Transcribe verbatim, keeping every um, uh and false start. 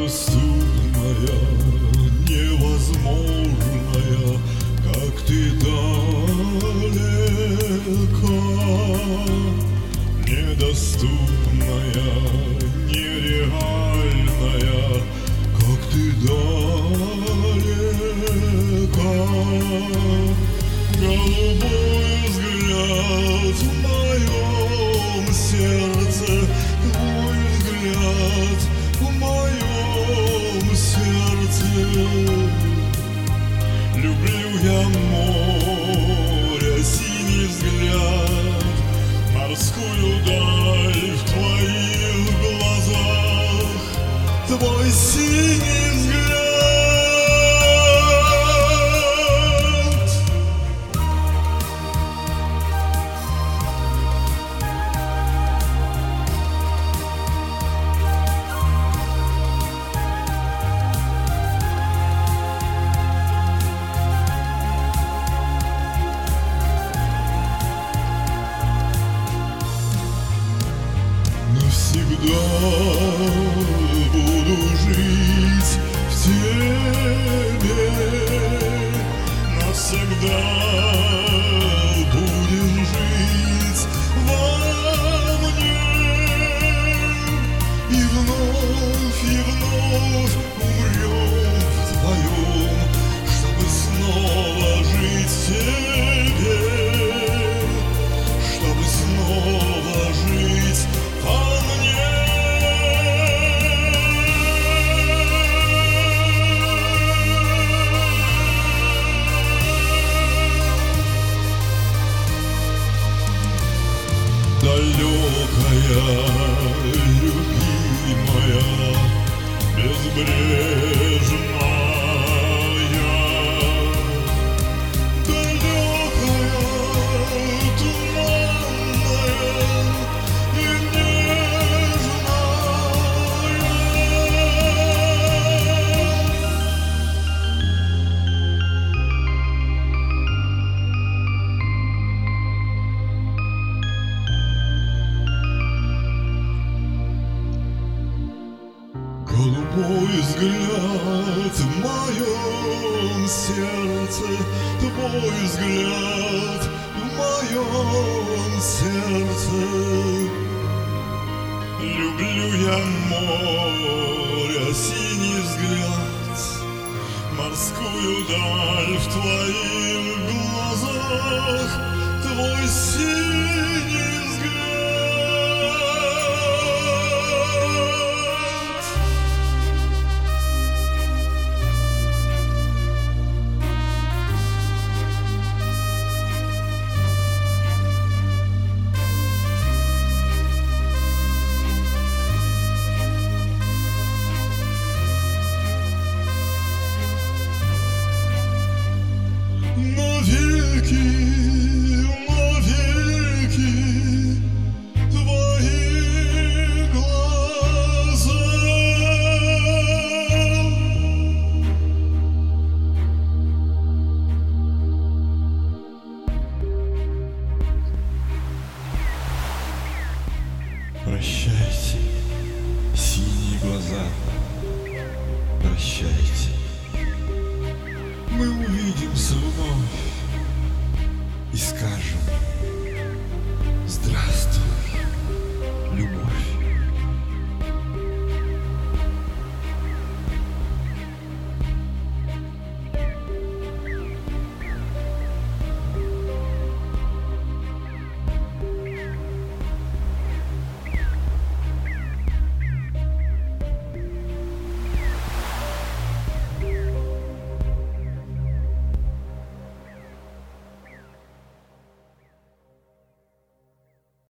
Недоступная, невозможная, как ты далека. Недоступная, нереальная, как ты далека. Голубой взгляд в моем сердце, твой взгляд в моем сердце. Люблю я море, синий взгляд, морскую даль в твоих глазах, твой синий взгляд. Навсегда буду жить в тебе, навсегда будем жить во мне. И вновь, и вновь умрем вдвоем, чтобы снова жить в тебе, чтобы снова жить во мне. Далекая, любимая, безбрежная, далекая, туманная и нежная. Голубой взгляд в моем сердце, твой взгляд в моем сердце. Люблю я море, синий взгляд, морскую даль в твоих глазах, твой синий взгляд. Навеки, навеки твои глаза. Прощайте, синие глаза, прощайте. Мы увидимся вновь и скажем: здравствуй.